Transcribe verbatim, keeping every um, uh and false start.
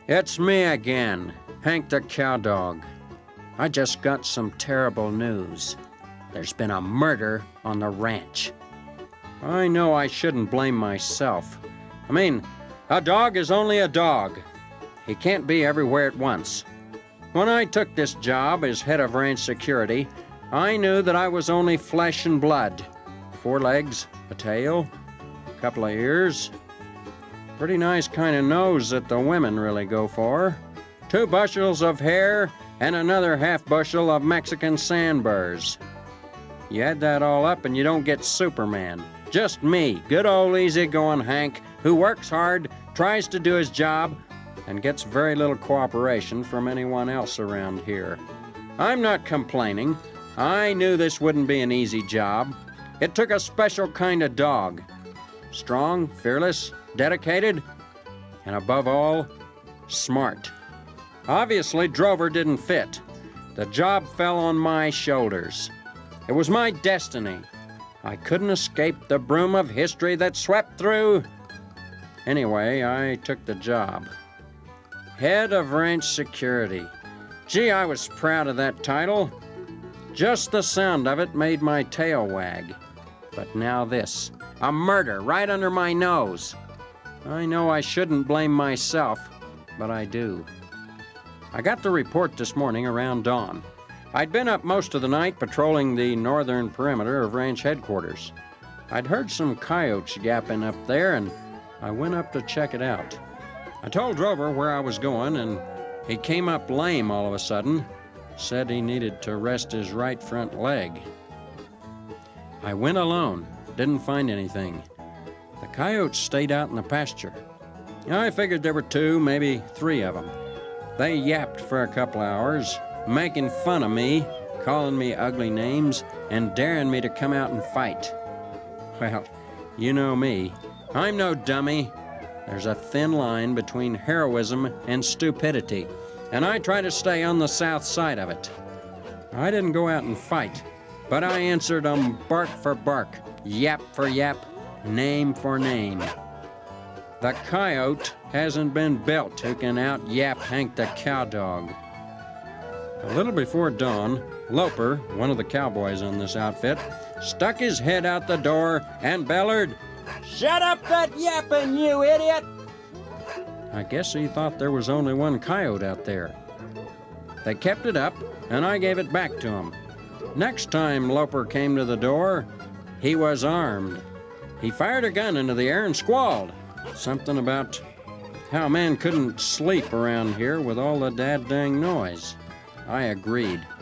It's me again, Hank the Cowdog. I just got some terrible news. There's been a murder on the ranch. I know I shouldn't blame myself. I mean, a dog is only a dog. He can't be everywhere at once. When I took this job as head of ranch security, I knew that I was only flesh and blood. Four legs, a tail, a couple of ears. Pretty nice kind of nose that the women really go for. Two bushels of hair and another half bushel of Mexican sandburrs. You add that all up and you don't get Superman. Just me, good old easygoing Hank, who works hard, tries to do his job, and gets very little cooperation from anyone else around here. I'm not complaining. I knew this wouldn't be an easy job. It took a special kind of dog. Strong, fearless, dedicated, and above all, smart. Obviously, Drover didn't fit. The job fell on my shoulders. It was my destiny. I couldn't escape the broom of history that swept through. Anyway, I took the job. Head of Ranch Security. Gee, I was proud of that title. Just the sound of it made my tail wag. But now this, a murder right under my nose. I know I shouldn't blame myself, but I do. I got the report this morning around dawn. I'd been up most of the night patrolling the northern perimeter of ranch headquarters. I'd heard some coyotes yapping up there, and I went up to check it out. I told Drover where I was going, and he came up lame all of a sudden, said he needed to rest his right front leg. I went alone, didn't find anything. The coyotes stayed out in the pasture. I figured there were two, maybe three of them. They yapped for a couple hours, making fun of me, calling me ugly names, and daring me to come out and fight. Well, you know me. I'm no dummy. There's a thin line between heroism and stupidity, and I try to stay on the south side of it. I didn't go out and fight, but I answered 'em bark for bark, yap for yap, name for name. The coyote hasn't been built who can out-yap Hank the Cowdog. A little before dawn, Loper, one of the cowboys on this outfit, stuck his head out the door and bellered, "Shut up that yapping, you idiot!" I guess he thought there was only one coyote out there. They kept it up, and I gave it back to him. Next time Loper came to the door, he was armed. He fired a gun into the air and squalled. Something about how a man couldn't sleep around here with all the dad-dang noise. I agreed.